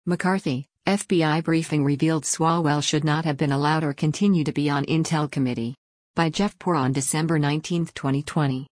McCarthy, FBI briefing revealed Swalwell should not have been allowed or continue to be on Intel Committee. By Jeff Poor on December 19, 2020.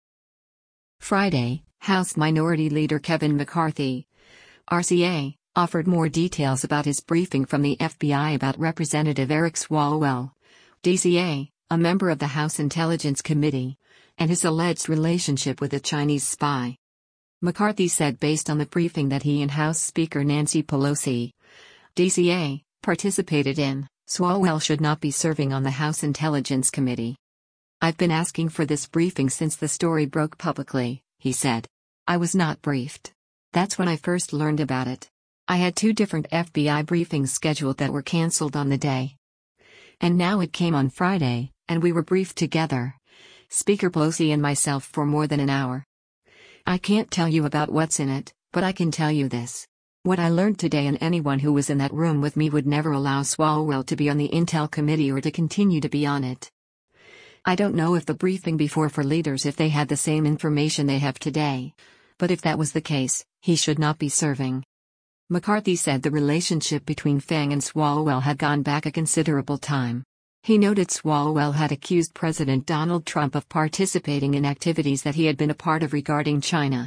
Friday, House Minority Leader Kevin McCarthy, RCA, offered more details about his briefing from the FBI about Representative Eric Swalwell, DCA, a member of the House Intelligence Committee, and his alleged relationship with a Chinese spy. McCarthy said based on the briefing that he and House Speaker Nancy Pelosi, DCA, participated in, Swalwell should not be serving on the House Intelligence Committee. "I've been asking for this briefing since the story broke publicly," he said. "I was not briefed. That's when I first learned about it. I had 2 different FBI briefings scheduled that were canceled on the day. And now it came on Friday, and we were briefed together, Speaker Pelosi and myself, for more than an hour. I can't tell you about what's in it, but I can tell you this. What I learned today, and anyone who was in that room with me would never allow Swalwell to be on the Intel Committee or to continue to be on it. I don't know if the briefing before for leaders if they had the same information they have today, but if that was the case, he should not be serving." McCarthy said the relationship between Fang and Swalwell had gone back a considerable time. He noted Swalwell had accused President Donald Trump of participating in activities that he had been a part of regarding China.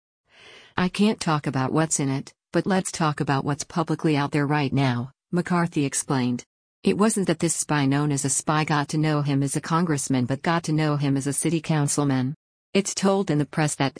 "I can't talk about what's in it, but let's talk about what's publicly out there right now," McCarthy explained. "It wasn't that this spy known as a spy got to know him as a congressman but got to know him as a city councilman. It's told in the press that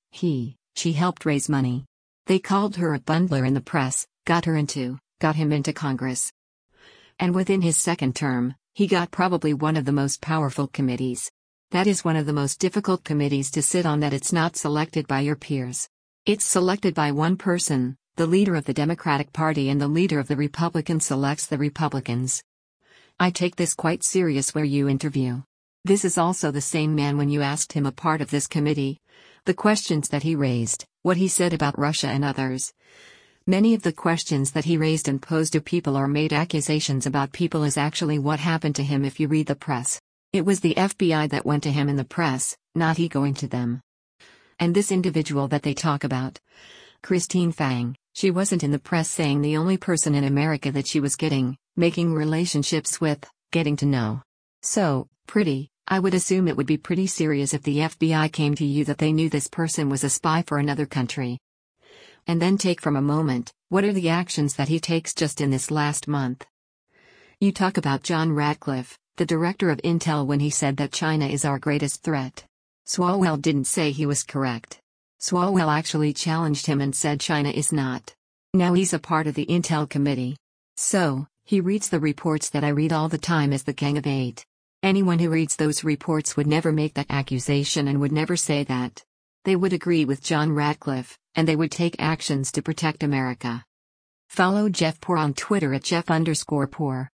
she helped raise money. They called her a bundler in the press, got him into Congress. And within his second term, he got probably one of the most powerful committees. That is one of the most difficult committees to sit on, that it's not selected by your peers. It's selected by one person, the leader of the Democratic Party, and the leader of the Republicans selects the Republicans. I take this quite serious where you interview. This is also the same man when you asked him a part of this committee, the questions that he raised, what he said about Russia and others. Many of the questions that he raised and posed to people or made accusations about people is actually what happened to him if you read the press. It was the FBI that went to him in the press, not he going to them. And this individual that they talk about, Christine Fang, she wasn't in the press saying the only person in America that she was making relationships with, getting to know. So, I would assume it would be pretty serious if the FBI came to you that they knew this person was a spy for another country. And then take from a moment, what are the actions that he takes just in this last month? You talk about John Ratcliffe, the director of Intel, when he said that China is our greatest threat. Swalwell didn't say he was correct. Swalwell actually challenged him and said China is not. Now he's a part of the Intel Committee. So, he reads the reports that I read all the time as the Gang of Eight. Anyone who reads those reports would never make that accusation and would never say that. They would agree with John Ratcliffe, and they would take actions to protect America. Follow Jeff Poor on Twitter at Jeff_Poor.